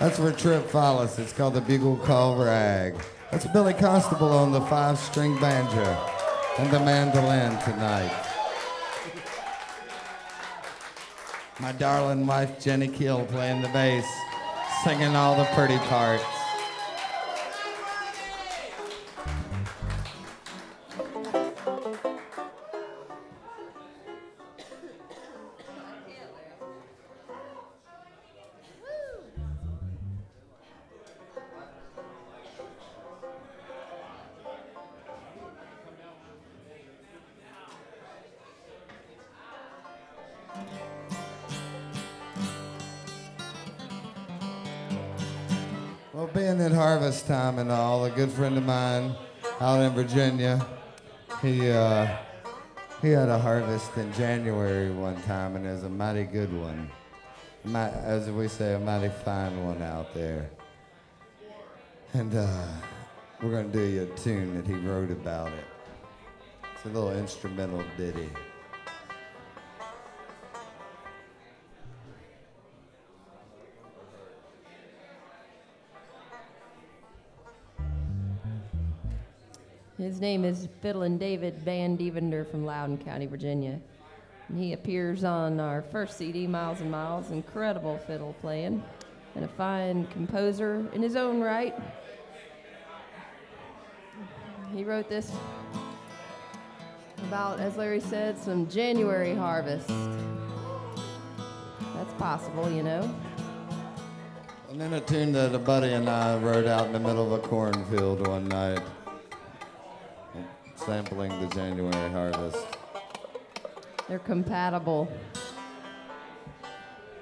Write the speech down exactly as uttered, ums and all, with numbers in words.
That's for Trip Follis. It's called the Bugle Call Rag. That's Billy Constable on the five-string banjo and the mandolin tonight. My darling wife, Jenny Keel, playing the bass, singing all the pretty parts. Well, being at harvest time and all, a good friend of mine out in Virginia, he uh, he had a harvest in January one time, and it was a mighty good one. Mi- as we say, a mighty fine one out there. And uh, we're going to do you a tune that he wrote about it. It's a little instrumental ditty. His name is Fiddlin' David Van Devender from Loudoun County, Virginia. And he appears on our first C D, Miles and Miles. Incredible fiddle playing and a fine composer in his own right. He wrote this about, as Larry said, some January harvest. That's possible, you know. And then a tune that a buddy and I wrote out in the middle of a cornfield one night, sampling the January harvest. They're compatible.